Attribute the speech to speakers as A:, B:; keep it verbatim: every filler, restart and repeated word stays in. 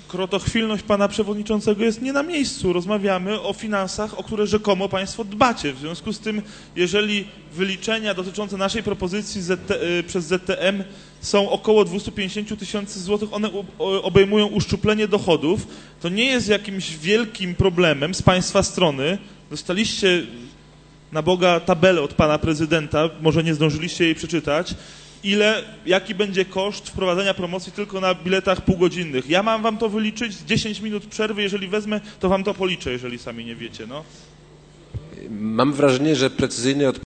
A: krotochwilność pana przewodniczącego jest nie na miejscu. Rozmawiamy o finansach, o które rzekomo państwo dbacie. W związku z tym, jeżeli wyliczenia dotyczące naszej propozycji Z T, przez Z T M są około dwieście pięćdziesiąt tysięcy złotych, one obejmują uszczuplenie dochodów, to nie jest jakimś wielkim problemem z państwa strony. Dostaliście na Boga tabelę od pana prezydenta, może nie zdążyliście jej przeczytać, ile, jaki będzie koszt wprowadzenia promocji tylko na biletach półgodzinnych. Ja mam wam to wyliczyć, dziesięć minut przerwy, jeżeli wezmę, to wam to policzę, jeżeli sami nie wiecie, no.
B: Mam wrażenie, że precyzyjnej odpowiedzi